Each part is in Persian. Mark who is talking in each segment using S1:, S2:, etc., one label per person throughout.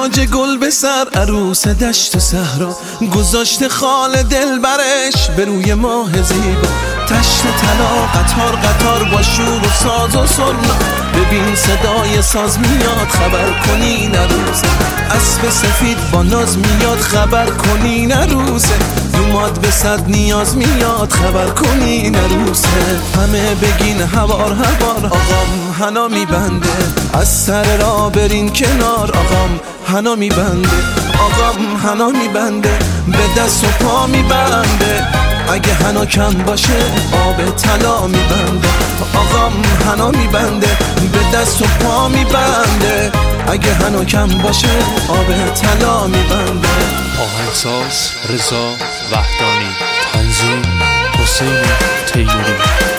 S1: تاج گل به سر، عروس دشت و صحرا گذاشته خال دلبرش به روی ماه زیبا. تشت طلا قطار قطار با شور و ساز و سرنا، ببین صدای ساز میاد خبر کنین عروسه. اسب سفید با ناز میاد خبر کنین عروسه. دوماد به صد نیاز میاد خبر کنین عروسه. همه بگین هوار هوار، آقام حنا میبنده. از سر را برین کنار، آقام حنا میبنده. آقام حنا میبنده، به دست و پا میبنده. اگه حنا کم باشه آب طلا میبنده. آقام حنا میبنده، به دست و پا میبنده. اگه حنا کم باشه آب طلا میبنده.
S2: آهنگساز رضا وحدانی، تنظیم حسین تیموری.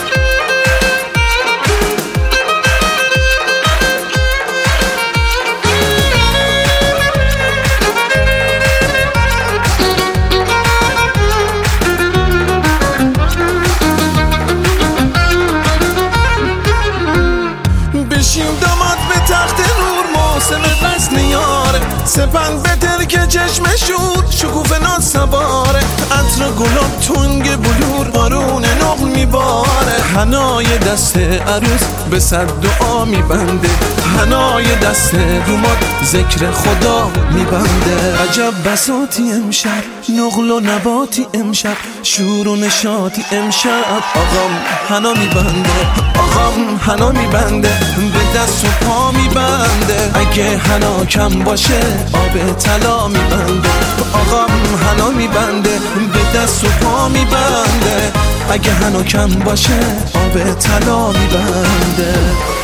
S1: بشیم داماد به تخت نور، موسم وصل یاره. سپند به ترک چشم شور، شکوف ناز سواره. عطر گلاب تنگ بلور، بارون نقل میباره. حنای دست عروس به صد دعا میبنده. حنای دست دوماد ذکر خدا میبنده. عجب بساطی امشب، نقل و نباتی امشب، شور و نشاطی امشب. آقام حنا میبنده، آقام حنا میبنده، به دست و پا میبنده. اگه حنا کم باشه آب طلا میبنده. آقام حنا میبنده، به دست و پا میبنده. اگه حنا کم باشه آب طلا میبنده.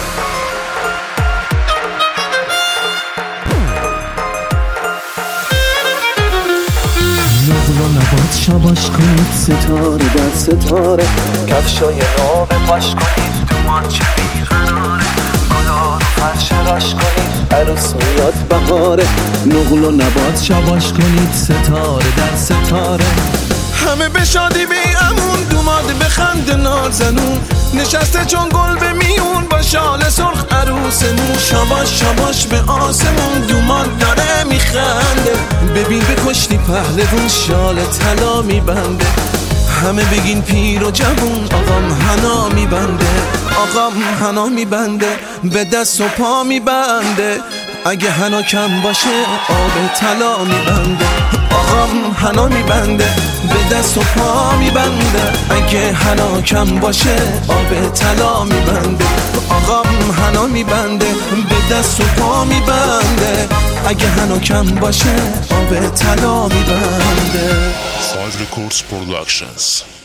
S1: نقل و نبات شباش کنید ستاره در ستاره. کفشای ناب پاش کنید، دوماد چه بیقراره. گلا رو فرش راش کنید، عروس میاد بهاره. نقل و نبات شباش کنید ستاره در ستاره. همه به شادی بی امون، دوماد بخند نازنون. نشسته چون گل به میون، با شال سرخ عروس نون. شباش شباش به آسمون، دوماد داره میخنده. ببین به کشتی پهلوون، شال طلا میبنده. همه بگین پیر و جوون، آقام حنا میبنده. آقام حنا میبنده، به دست و پا میبنده. اگه حنا کم باشه آب طلا میبنده. آقام حنا میبنده، به دست و پا میبنده. اگه حنا کم باشه آب طلا میبنده. آقام حنا میبنده، به دست و پا میبنده. اگه حنا کم باشه آب طلا میبنده.
S3: 5 Records Productions.